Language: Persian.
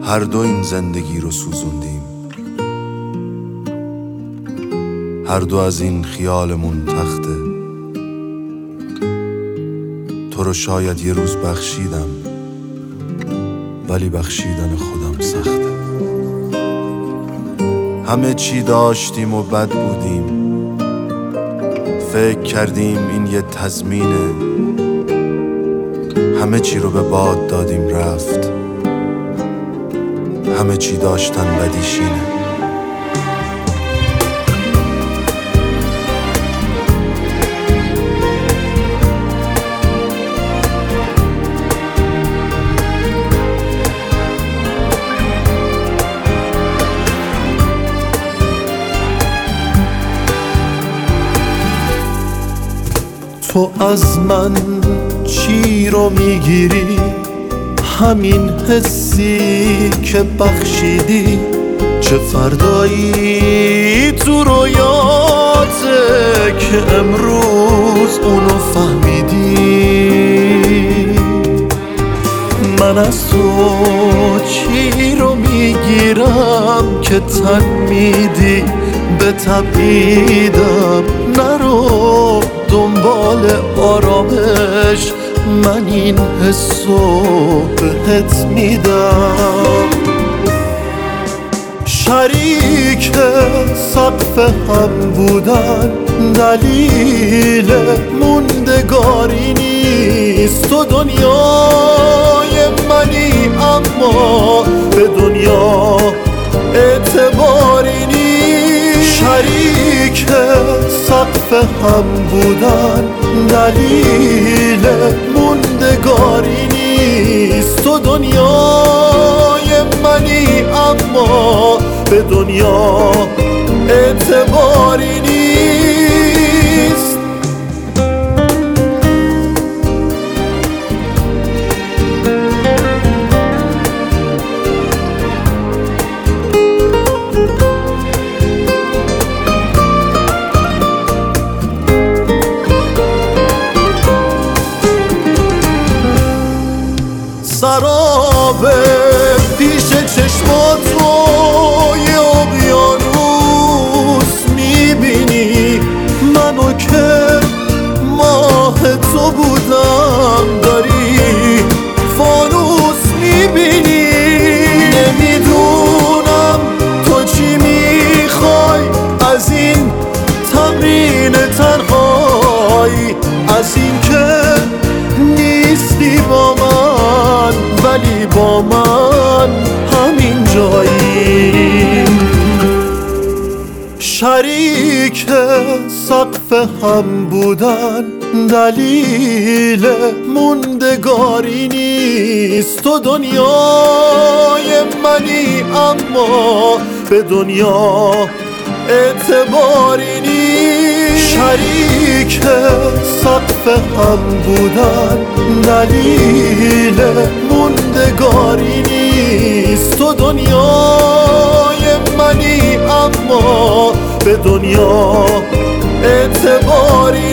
هر دو این زندگی رو سوزوندیم، هر دو از این خیالمون تخته. تو رو شاید یه روز بخشیدم، ولی بخشیدن خودم سخته. همه چی داشتیم و بد بودیم، فکر کردیم این یه تضمینه. همه چی رو به باد دادیم رفت، همه چی داشتن بدیشینه. تو از من چی رو میگیری؟ همین حسی که بخشیدی. چه فردایی تو رویاته که امروز اونو فهمیدی؟ من از تو چی رو میگیرم که تن میدی به تبعیدم؟ نرو دنبال آرامش، من این حسو بهت میدم. شریک سقف هم بودن دلیل موندگاری نیست. تو دنیای منی اما به دنیا اعتباری نیست. شریک سقف هم بودن دلیل موندگاری نیست. تو دنیای منی اما به دنیا اعتباری نیست. سرابه پیش چشماتو یه اقیانوس میبینی. منو که ماه تو بودم داری فانوس میبینی. نمیدونم تو چی میخوای از این تمرین تنهایی، از این که نیستی با من ولی با من همین جایی. شریک سقف هم بودن دلیل موندگاری نیست. تو دنیای منی اما به دنیا اعتباری نیست. شریک سقف هم بودن دلیل موندگاری نیست. تو دنیای منی اما به دنیا اعتباری